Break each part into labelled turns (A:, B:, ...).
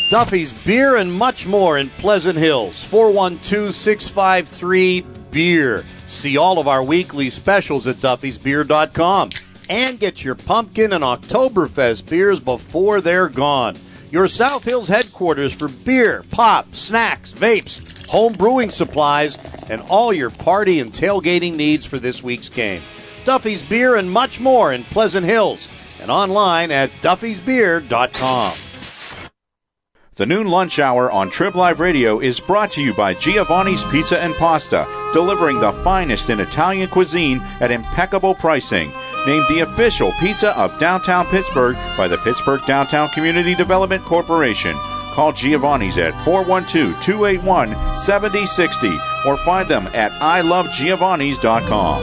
A: Duffy's Beer and much more in Pleasant Hills. 412-653-BEER. See all of our weekly specials at duffysbeer.com. And get your pumpkin and Oktoberfest beers before they're gone. Your South Hills headquarters for beer, pop, snacks, vapes, home brewing supplies, and all your party and tailgating needs for this week's game. Duffy's Beer and much more in Pleasant Hills. And online at duffysbeer.com.
B: The noon lunch hour on Trib Live Radio is brought to you by Giovanni's Pizza and Pasta, delivering the finest in Italian cuisine at impeccable pricing. Named the official pizza of downtown Pittsburgh by the Pittsburgh Downtown Community Development Corporation. Call Giovanni's at 412-281-7060 or find them at ilovegiovannis.com.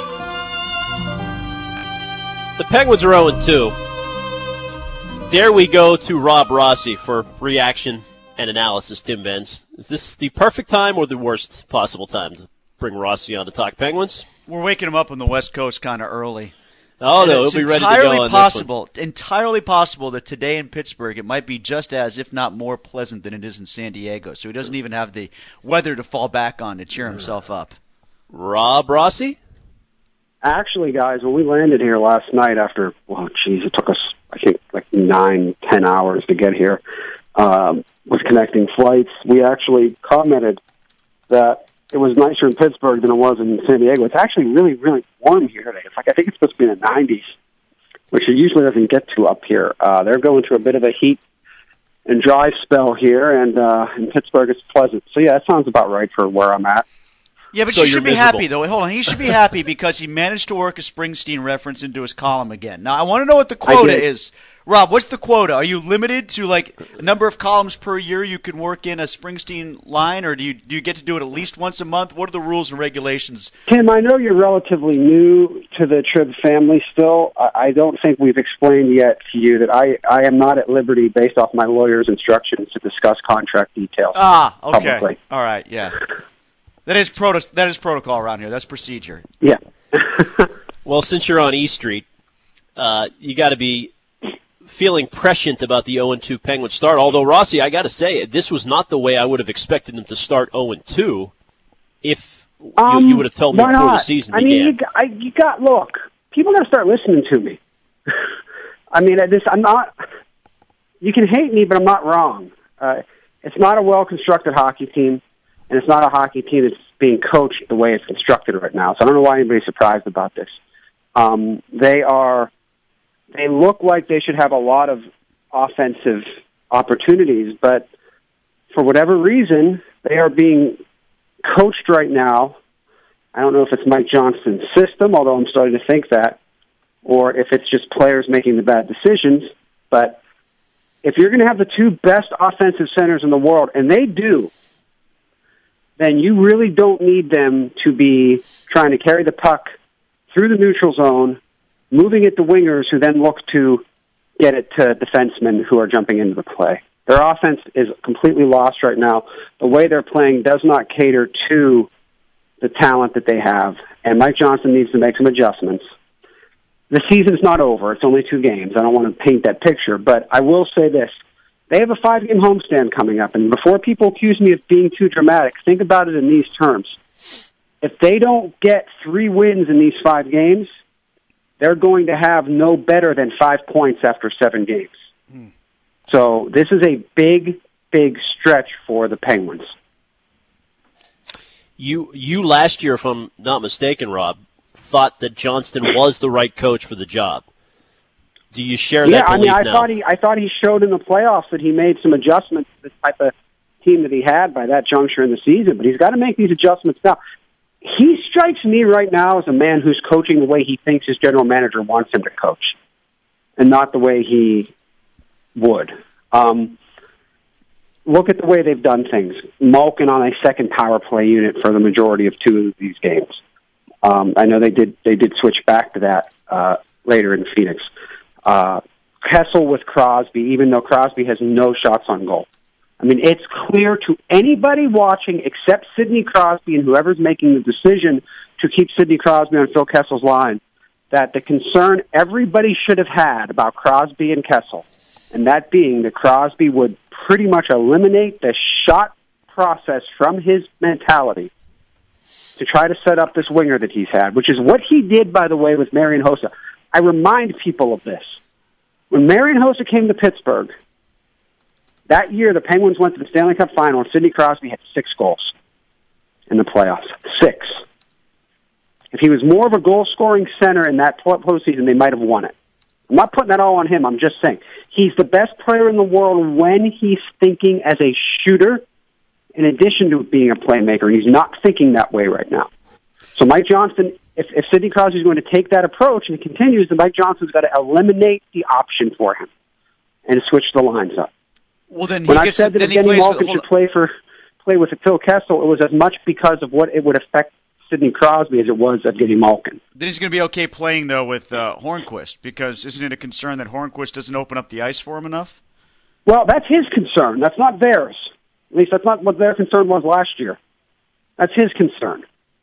C: The Penguins are 0-2. There we go to Rob Rossi for reaction and analysis, Tim Benz. Is this the perfect time or the worst possible time to bring Rossi on to talk Penguins?
D: We're waking him up on the West Coast kind of early.
C: Oh, no, he'll be ready to go on this one.
D: Entirely possible that today in Pittsburgh it might be just as, if not more pleasant than it is in San Diego. So he doesn't even have the weather to fall back on to cheer himself up.
C: Rob Rossi?
E: Actually, guys, when we landed here last night after, it took us, I think, like 9-10 hours to get here, with connecting flights, we actually commented that it was nicer in Pittsburgh than it was in San Diego. It's actually really, really warm here today. I think it's supposed to be in the 90s, which it usually doesn't get to up here. They're going through a bit of a heat and dry spell here, and in Pittsburgh it's pleasant. So, yeah, that sounds about right for where I'm at.
D: Yeah, but
C: so
D: you should be happy, though. Wait, hold on. He should be happy because he managed to work a Springsteen reference into his column again. Now, I want to know what the quota is. Rob, what's the quota? Are you limited to, like, a number of columns per year you can work in a Springsteen line, or do you get to do it at least once a month? What are the rules and regulations?
E: Tim, I know you're relatively new to the Trib family still. I don't think we've explained yet to you that I am not at liberty, based off my lawyer's instructions, to discuss contract details publicly.
D: All right, yeah. That is protocol around here. That's procedure.
E: Yeah.
C: Well, since you're on E Street, you got to be feeling prescient about the 0-2 Penguins start. Although, Rossi, I got to say, this was not the way I would have expected them to start 0-2 if you would have told me before the season began.
E: I mean, look, people got to start listening to me. I mean, I'm not, you can hate me, but I'm not wrong. It's not a well-constructed hockey team, and it's not a hockey team that's being coached the way it's constructed right now. So I don't know why anybody's surprised about this. They look like they should have a lot of offensive opportunities, but for whatever reason, they are being coached right now. I don't know if it's Mike Johnston's system, although I'm starting to think that, or if it's just players making the bad decisions. But if you're going to have the two best offensive centers in the world, and they do, then you really don't need them to be trying to carry the puck through the neutral zone, moving it to wingers who then look to get it to defensemen who are jumping into the play. Their offense is completely lost right now. The way they're playing does not cater to the talent that they have, and Mike Johnston needs to make some adjustments. The season's not over. It's only 2 games. I don't want to paint that picture, but I will say this. They have a 5-game homestand coming up, and before people accuse me of being too dramatic, think about it in these terms. If they don't get 3 wins in these 5 games, they're going to have no better than 5 points after 7 games. So this is a big, big stretch for the Penguins.
C: You last year, if I'm not mistaken, Rob, thought that Johnston was the right coach for the job. Do you share that belief now?
E: I thought he showed in the playoffs that he made some adjustments to the type of team that he had by that juncture in the season, but he's got to make these adjustments now. He strikes me right now as a man who's coaching the way he thinks his general manager wants him to coach, and not the way he would. Look at the way they've done things. Malkin on a second power play unit for the majority of 2 of these games. I know they did switch back to that later in Phoenix. Kessel with Crosby, even though Crosby has no shots on goal. I mean, it's clear to anybody watching except Sidney Crosby and whoever's making the decision to keep Sidney Crosby on Phil Kessel's line that the concern everybody should have had about Crosby and Kessel, and that being that Crosby would pretty much eliminate the shot process from his mentality to try to set up this winger that he's had, which is what he did, by the way, with Marian Hossa. I remind people of this. When Marian Hossa came to Pittsburgh, that year the Penguins went to the Stanley Cup Final, and Sidney Crosby had 6 goals in the playoffs. 6. If he was more of a goal-scoring center in that postseason, they might have won it. I'm not putting that all on him. I'm just saying he's the best player in the world when he's thinking as a shooter in addition to being a playmaker. He's not thinking that way right now. So Mike Johnston, if Sidney Crosby is going to take that approach and it continues, then Mike Johnston's got to eliminate the option for him and switch the lines up.
D: Well, then
E: when I said that Evgeny Malkin should play with Phil Kessel, it was as much because of what it would affect Sidney Crosby as it was Evgeny Malkin.
D: Then he's going to be okay playing, though, with Hornquist, because isn't it a concern that Hornquist doesn't open up the ice for him enough?
E: Well, that's his concern. That's not theirs. At least that's not what their concern was last year. That's his concern.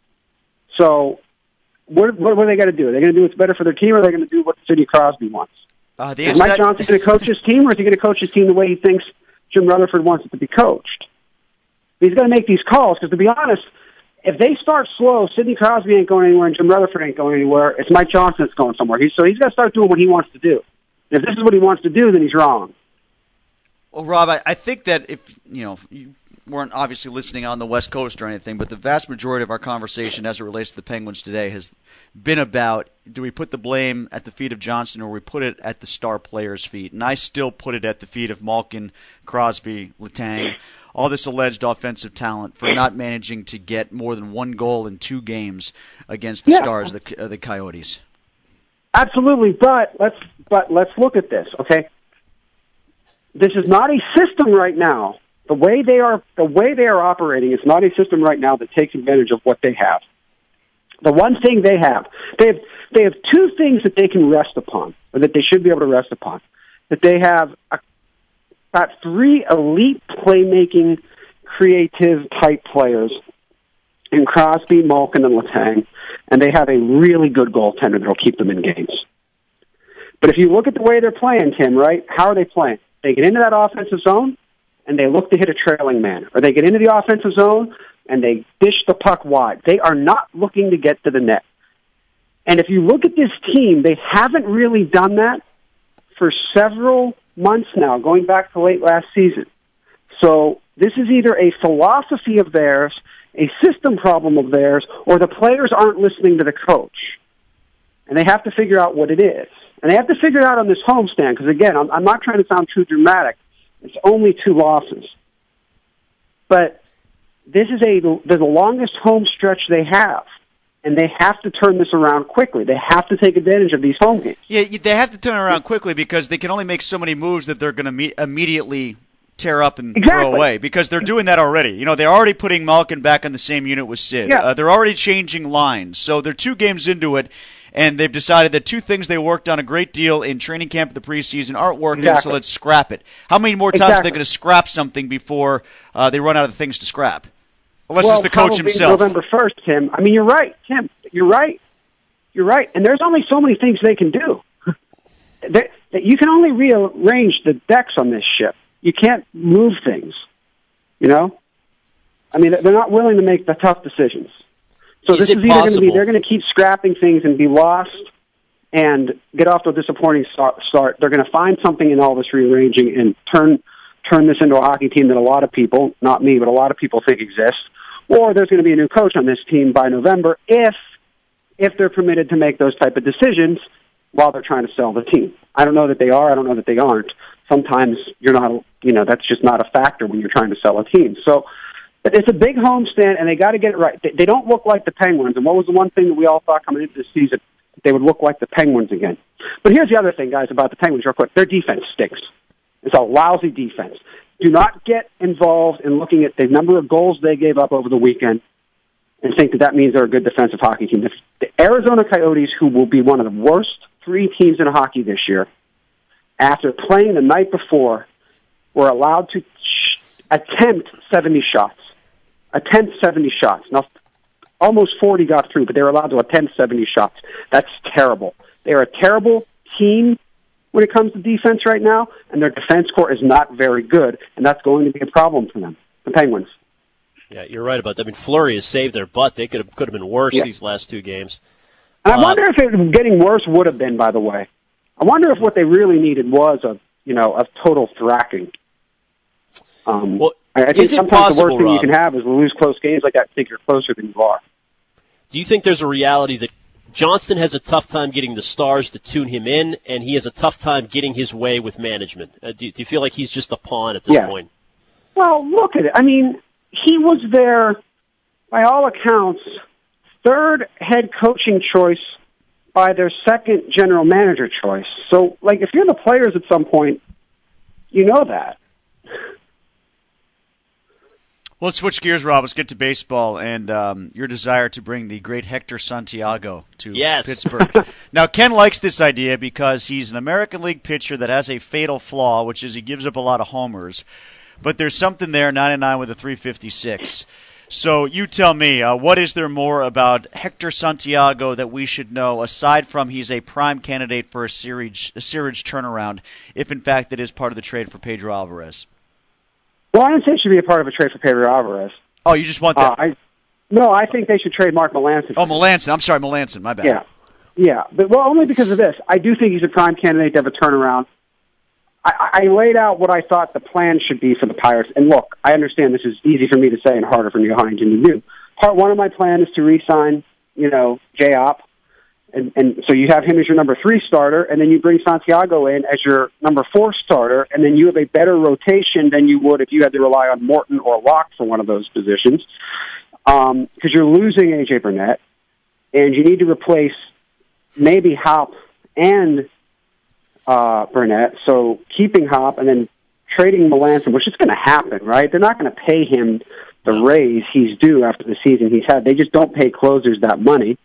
E: So what are they going to do? Are they going to do what's better for their team, or are they going to do what Sidney Crosby wants? Is Mike Johnson going to coach his team, or is he going to coach his team the way he thinks Jim Rutherford wants it to be coached? He's going to make these calls, because to be honest, if they start slow, Sidney Crosby ain't going anywhere and Jim Rutherford ain't going anywhere. It's Mike Johnson that's going somewhere. So he's got to start doing what he wants to do. And if this is what he wants to do, then he's wrong.
D: Well, Rob, I think that if you weren't obviously listening on the West Coast or anything, but the vast majority of our conversation as it relates to the Penguins today has been about, do we put the blame at the feet of Johnston or we put it at the star players' feet? And I still put it at the feet of Malkin, Crosby, Letang, all this alleged offensive talent for not managing to get more than 1 goal in 2 games against the Stars, the Coyotes.
E: Absolutely, but let's look at this, okay? This is not a system right now. The way they are operating, it's not a system right now that takes advantage of what they have. The one thing they have 2 things that they can rest upon, or that they should be able to rest upon. That they have about 3 elite playmaking, creative type players in Crosby, Malkin, and Letang, and they have a really good goaltender that will keep them in games. But if you look at the way they're playing, Tim, right? How are they playing? They get into that offensive zone, and they look to hit a trailing man. Or they get into the offensive zone, and they dish the puck wide. They are not looking to get to the net. And if you look at this team, they haven't really done that for several months now, going back to late last season. So this is either a philosophy of theirs, a system problem of theirs, or the players aren't listening to the coach. And they have to figure out what it is. And they have to figure it out on this homestand, because, again, I'm not trying to sound too dramatic. It's only 2 losses. But this is the longest home stretch they have, and they have to turn this around quickly. They have to take advantage of these home games.
D: Yeah, they have to turn around quickly because they can only make so many moves that they're going to immediately tear up and throw away, because they're doing that already. They're already putting Malkin back in the same unit with Sid.
E: Yeah.
D: They're already changing lines. So they're 2 games into it, and they've decided that 2 things they worked on a great deal in training camp at the preseason aren't working, so let's scrap it. How many more times are they going to scrap something before they run out of things to scrap? Unless it's the coach himself.
E: November 1st, Tim. I mean, you're right, Tim. You're right. And there's only so many things they can do. You can only rearrange the decks on this ship. You can't move things, I mean, they're not willing to make the tough decisions. So this is either going to be they're going to keep scrapping things and be lost and get off to a disappointing start. They're going to find something in all this rearranging and turn this into a hockey team that a lot of people, not me, but a lot of people think exists. Or there's going to be a new coach on this team by November if they're permitted to make those type of decisions while they're trying to sell the team. I don't know that they are. I don't know that they aren't. Sometimes you're not, that's just not a factor when you're trying to sell a team. So it's a big homestand, and they got to get it right. They don't look like the Penguins, and what was the one thing that we all thought coming into this season? They would look like the Penguins again. But here's the other thing, guys, about the Penguins real quick. Their defense stinks. It's a lousy defense. Do not get involved in looking at the number of goals they gave up over the weekend and think that means they're a good defensive hockey team. The Arizona Coyotes, who will be one of the worst 3 teams in hockey this year, after playing the night before, were allowed to attempt 70 shots. Now, almost 40 got through, but they were allowed to attempt 70 shots. That's terrible. They're a terrible team when it comes to defense right now, and their defense core is not very good, and that's going to be a problem for them, the Penguins.
C: Yeah, you're right about that. I mean, Fleury has saved their butt. They could have been worse these last two games.
E: And I wonder if it getting worse would have been, by the way. I wonder if what they really needed was a total thracking. I think sometimes the worst thing you can have is to lose close games like that and think you're closer than you are.
C: Do you think there's a reality that Johnston has a tough time getting the Stars to tune him in, and he has a tough time getting his way with management? Do you feel like he's just a pawn at this point?
E: Well, look at it. I mean, he was their, by all accounts, third head coaching choice by their second general manager choice. So, like, if you're the players at some point, you know that.
D: Well, let's switch gears, Rob. Let's get to baseball and your desire to bring the great Hector Santiago to Pittsburgh. Now, Ken likes this idea because he's an American League pitcher that has a fatal flaw, which is he gives up a lot of homers. But there's something there, 99 with a 356. So you tell me, what is there more about Hector Santiago that we should know, aside from he's a prime candidate for a series turnaround, if in fact it is part of the trade for Pedro Alvarez?
E: Well, I didn't say it should be a part of a trade for Pedro Alvarez.
D: Oh, you just want that?
E: I think they should trade Mark Melancon.
D: Oh, Melancon. I'm sorry, Melancon. My bad.
E: Yeah. But only because of this. I do think he's a prime candidate to have a turnaround. I laid out what I thought the plan should be for the Pirates. And look, I understand this is easy for me to say and harder for Neil Huntington to do. Part one of my plan is to re-sign, J-Op. And so you have him as your number 3 starter, and then you bring Santiago in as your number 4 starter, and then you have a better rotation than you would if you had to rely on Morton or Locke for one of those positions. Because you're losing A.J. Burnett, and you need to replace maybe Hop and Burnett. So keeping Hop and then trading Melancon, which is going to happen, right? They're not going to pay him the raise he's due after the season he's had. They just don't pay closers that money.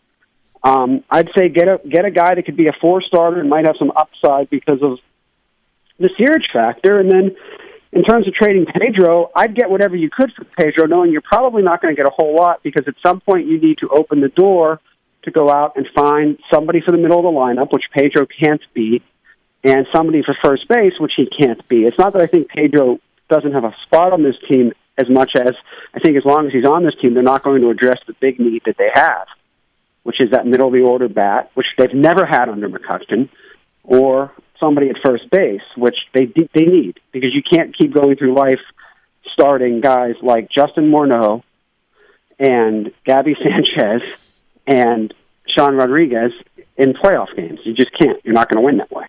E: I'd say get a guy that could be a 4-starter and might have some upside because of the Searage factor. And then in terms of trading Pedro, I'd get whatever you could for Pedro, knowing you're probably not going to get a whole lot because at some point you need to open the door to go out and find somebody for the middle of the lineup, which Pedro can't be, and somebody for first base, which he can't be. It's not that I think Pedro doesn't have a spot on this team as much as I think as long as he's on this team, they're not going to address the big need that they have, which is that middle-of-the-order bat, which they've never had under McCutchen, or somebody at first base, which they need, because you can't keep going through life starting guys like Justin Morneau and Gabby Sanchez and Sean Rodriguez in playoff games. You just can't. You're not going to win that way.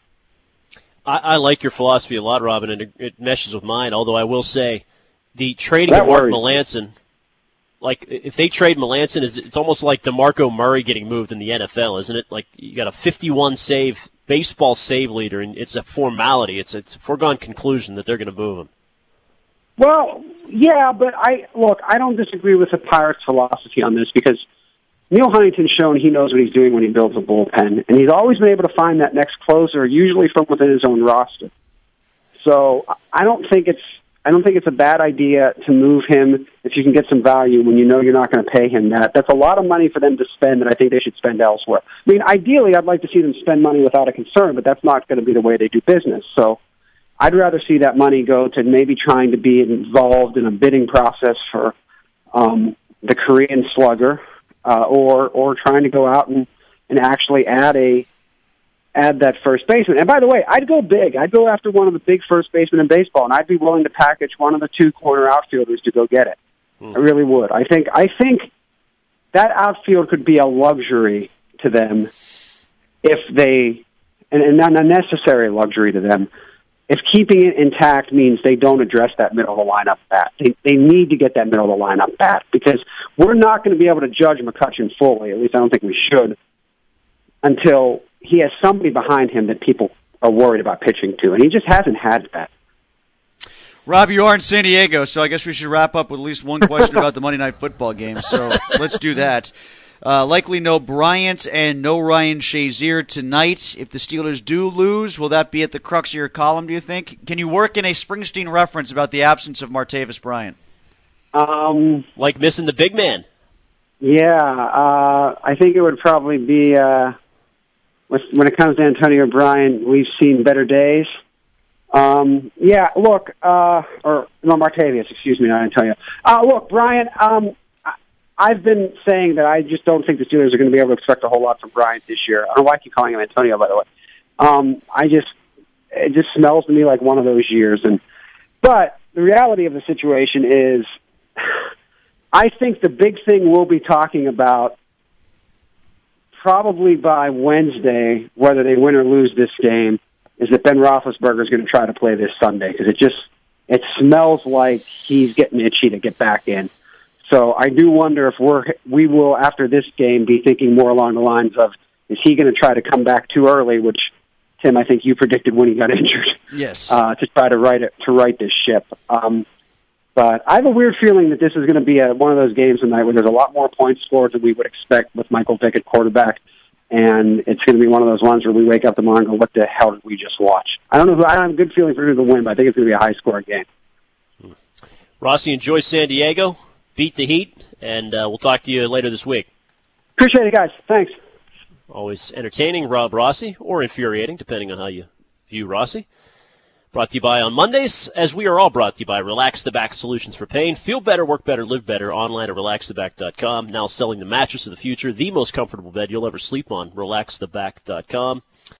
C: I like your philosophy a lot, Robin, and it meshes with mine, although I will say the trading of Mark Melancon, like, if they trade Melancon, it's almost like DeMarco Murray getting moved in the NFL, isn't it? Like, you got a 51-save baseball save leader, and it's a formality. It's a foregone conclusion that they're going to move him.
E: Well, yeah, but I don't disagree with the Pirates' philosophy on this because Neil Huntington's shown he knows what he's doing when he builds a bullpen, and he's always been able to find that next closer, usually from within his own roster. So I don't think it's a bad idea to move him if you can get some value when you know you're not going to pay him that. That's a lot of money for them to spend that I think they should spend elsewhere. I mean, ideally, I'd like to see them spend money without a concern, but that's not going to be the way they do business. So I'd rather see that money go to maybe trying to be involved in a bidding process for the Korean slugger, or trying to go out and actually add that first baseman. And by the way, I'd go big. I'd go after one of the big first basemen in baseball, and I'd be willing to package one of the 2 corner outfielders to go get it. I really would. I think that outfield could be a luxury to them if they, and not a necessary luxury to them, if keeping it intact means they don't address that middle of the lineup bat. They need to get that middle of the lineup bat because we're not going to be able to judge McCutchen fully, at least I don't think we should, until he has somebody behind him that people are worried about pitching to, and he just hasn't had that.
D: Rob, you are in San Diego, so I guess we should wrap up with at least one question about the Monday Night Football game, so let's do that. Likely no Bryant and no Ryan Shazier tonight. If the Steelers do lose, will that be at the crux of your column, do you think? Can you work in a Springsteen reference about the absence of Martavis Bryant?
C: Like missing the big man.
E: Yeah, I think it would probably be when it comes to Antonio Bryant, we've seen better days. Martavius, excuse me, not Antonio. Look, Bryant, I've been saying that I just don't think the Steelers are going to be able to expect a whole lot from Bryant this year. I don't know why I keep calling him Antonio, by the way. It just smells to me like one of those years. But the reality of the situation is, I think the big thing we'll be talking about probably by Wednesday, whether they win or lose this game, is that Ben Roethlisberger is going to try to play this Sunday, because it smells like he's getting itchy to get back in. So I do wonder if we will, after this game, be thinking more along the lines of, is he going to try to come back too early, which, Tim, I think you predicted when he got injured.
D: Yes.
E: To try to right this ship. But I have a weird feeling that this is going to be one of those games tonight where there's a lot more points scored than we would expect with Michael Vick at quarterback. And it's going to be one of those ones where we wake up tomorrow and go, what the hell did we just watch? I don't have a good feeling for who to win, but I think it's going to be a high-scoring game.
C: Rossi, enjoy San Diego, beat the Heat, and we'll talk to you later this week.
E: Appreciate it, guys. Thanks.
C: Always entertaining, Rob Rossi, or infuriating, depending on how you view Rossi. Brought to you by on Mondays, as we are all brought to you by Relax the Back Solutions for Pain. Feel better, work better, live better, online at relaxtheback.com. Now selling the mattress of the future, the most comfortable bed you'll ever sleep on, relaxtheback.com.